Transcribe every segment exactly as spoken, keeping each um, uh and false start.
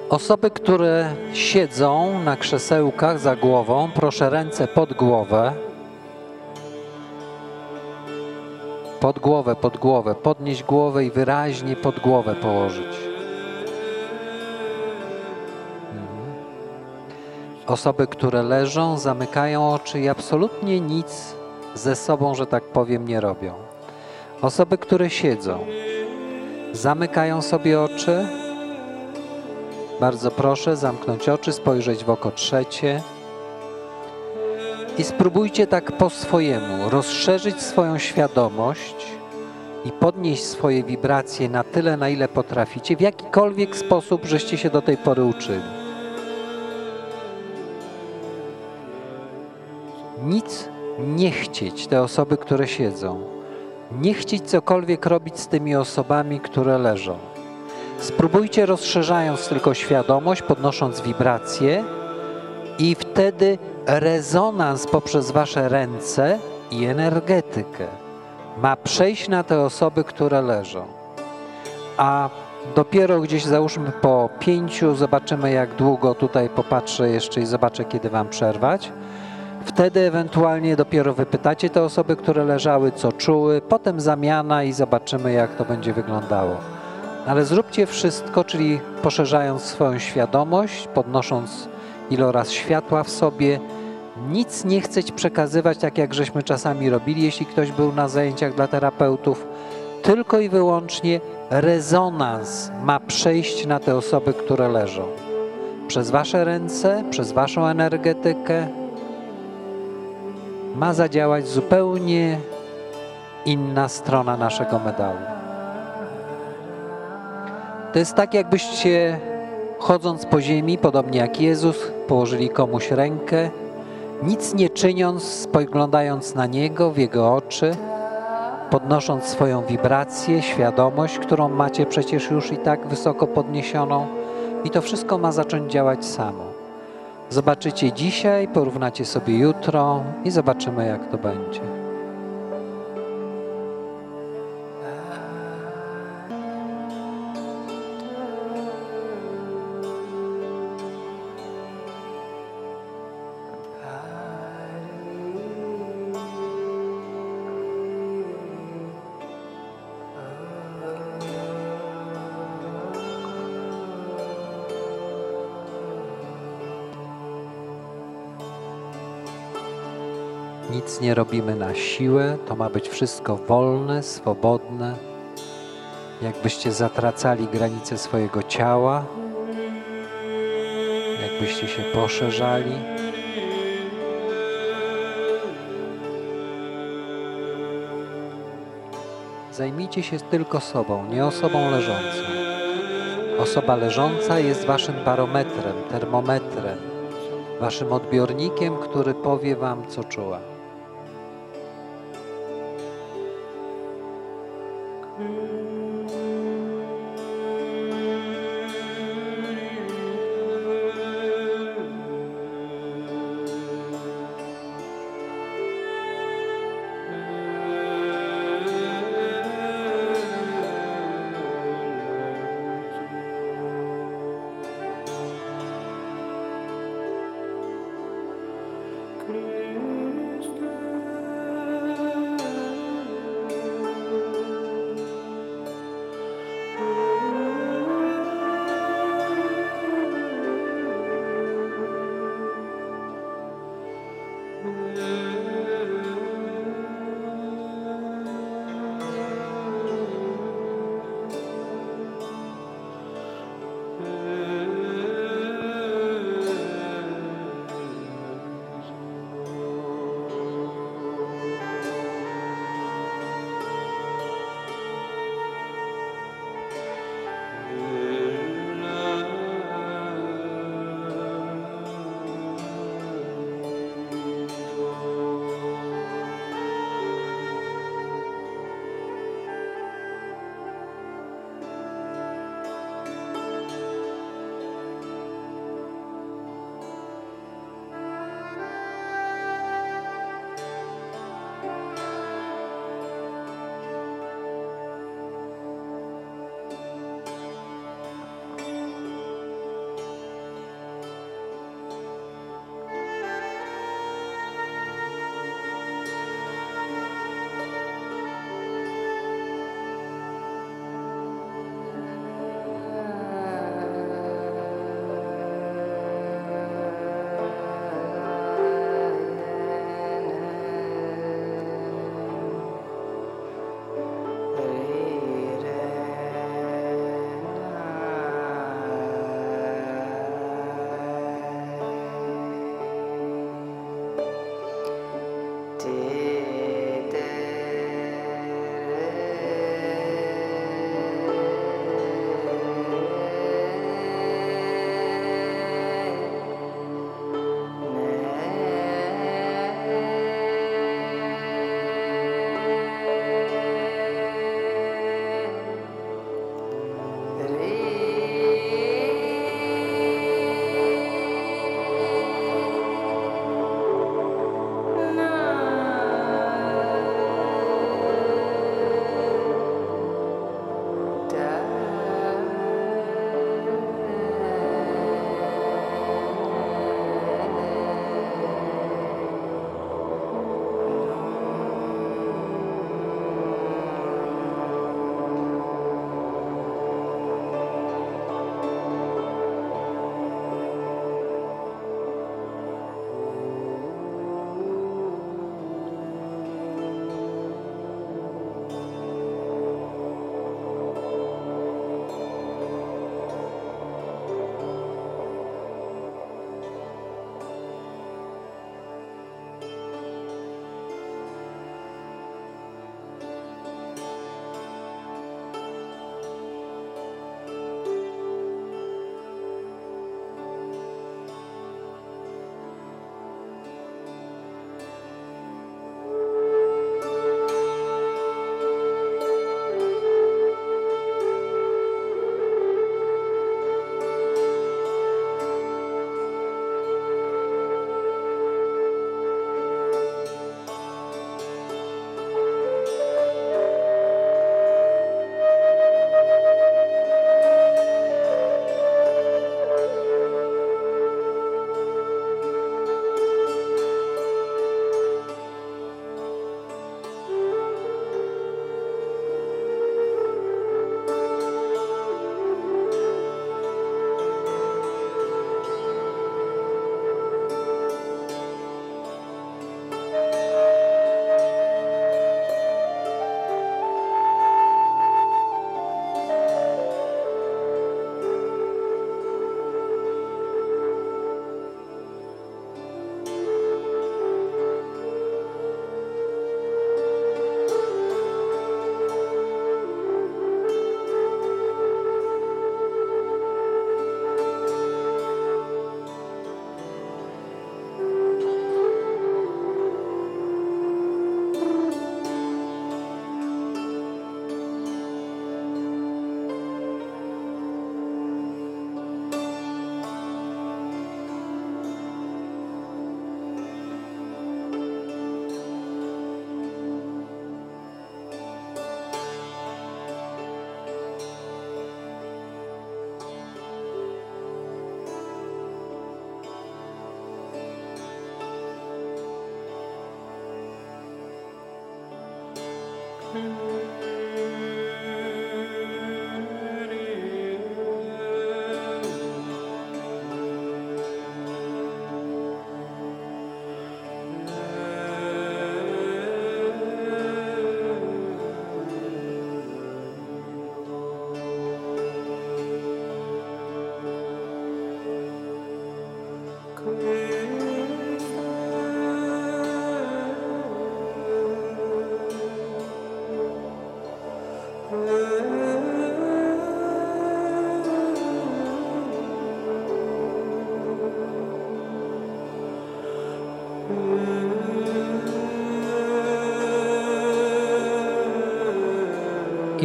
Osoby, które siedzą na krzesełkach za głową, proszę ręce pod głowę. Pod głowę, pod głowę. Podnieść głowę i wyraźnie pod głowę położyć. Mhm. Osoby, które leżą, zamykają oczy i absolutnie nic ze sobą, że tak powiem, nie robią. Osoby, które siedzą, zamykają sobie oczy. Bardzo proszę zamknąć oczy, spojrzeć w oko trzecie i spróbujcie tak po swojemu rozszerzyć swoją świadomość i podnieść swoje wibracje na tyle, na ile potraficie, w jakikolwiek sposób, żeście się do tej pory uczyli. Nic nie chcieć, te osoby, które siedzą. Nie chcieć cokolwiek robić z tymi osobami, które leżą. Spróbujcie rozszerzając tylko świadomość, podnosząc wibracje i wtedy rezonans poprzez wasze ręce i energetykę ma przejść na te osoby, które leżą. A dopiero gdzieś załóżmy po pięciu, zobaczymy jak długo, tutaj popatrzę jeszcze i zobaczę kiedy wam przerwać. Wtedy ewentualnie dopiero wypytacie te osoby, które leżały, co czuły, potem zamiana i zobaczymy jak to będzie wyglądało. Ale zróbcie wszystko, czyli poszerzając swoją świadomość, podnosząc iloraz światła w sobie, nic nie chceć przekazywać, tak jak żeśmy czasami robili, jeśli ktoś był na zajęciach dla terapeutów, tylko i wyłącznie rezonans ma przejść na te osoby, które leżą. Przez wasze ręce, przez waszą energetykę ma zadziałać zupełnie inna strona naszego medalu. To jest tak, jakbyście chodząc po ziemi, podobnie jak Jezus, położyli komuś rękę, nic nie czyniąc, spoglądając na Niego, w Jego oczy, podnosząc swoją wibrację, świadomość, którą macie przecież już i tak wysoko podniesioną i to wszystko ma zacząć działać samo. Zobaczycie dzisiaj, porównacie sobie jutro i zobaczymy jak to będzie. Nic nie robimy na siłę, to ma być wszystko wolne, swobodne. Jakbyście zatracali granice swojego ciała, jakbyście się poszerzali. Zajmijcie się tylko sobą, nie osobą leżącą. Osoba leżąca jest waszym barometrem, termometrem, waszym odbiornikiem, który powie wam, co czuła.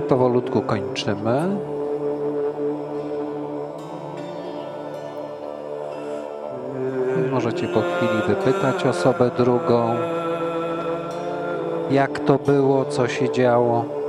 powolutku kończymy. I możecie po chwili wypytać osobę drugą, jak to było, co się działo.